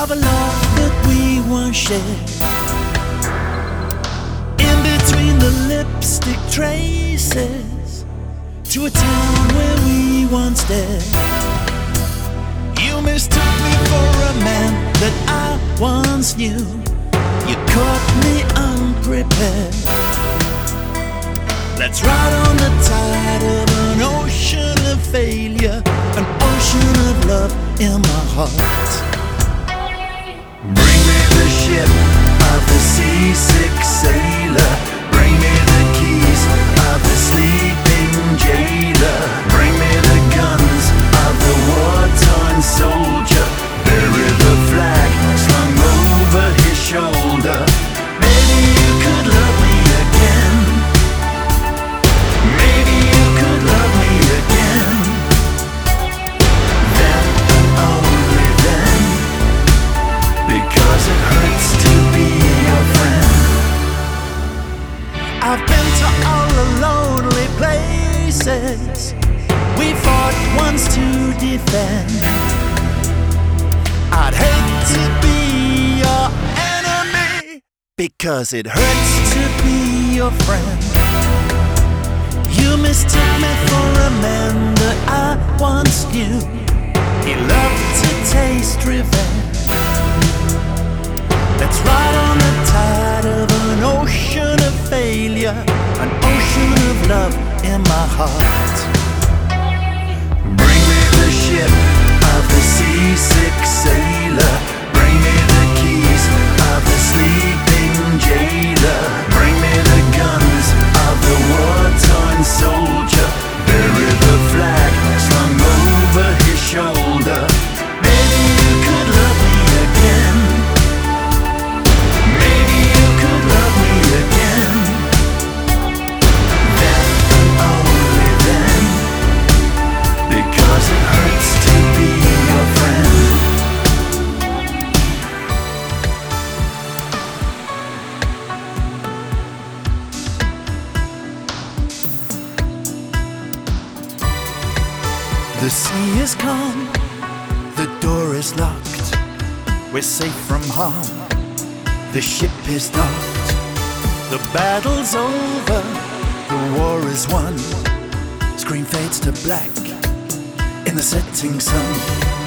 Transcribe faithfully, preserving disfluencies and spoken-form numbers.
of a love that we once shared. In between the lipstick traces to a town where we once dared. You mistook me for a man that I once knew. You caught me unprepared. Let's ride on the tide of an ocean of failure, an ocean of love in my heart. Bring me the ship of the seasick sailor. Bring me the keys of the sleeping jailer. Bring me the guns of the war-torn soldier. Bury the flag slung over his shoulder. Maybe you could love me again. Maybe you could love me again. Then and only then, because it hurts to be your friend. I've been to all the lonely places we fought once to defend. I'd hate to be your enemy, because it hurts to be your friend. You mistook me for a man that I once knew. He loved to taste revenge. Let's ride on the tide of an ocean of failure, an ocean of love in my heart. Bring me the ship of the seasick sailor. Bring me the keys of the sleeping jailer. Bring me the guns of the war-torn soldier. Bury the flag slung over his shoulder. Maybe you could love me again. Maybe you could love me again. Then and only then, because it hurts to be your friend. The sea is calm, the door is locked. We're safe from harm, the ship is docked. The battle's over, the war is won. Screen fades to black in the setting sun.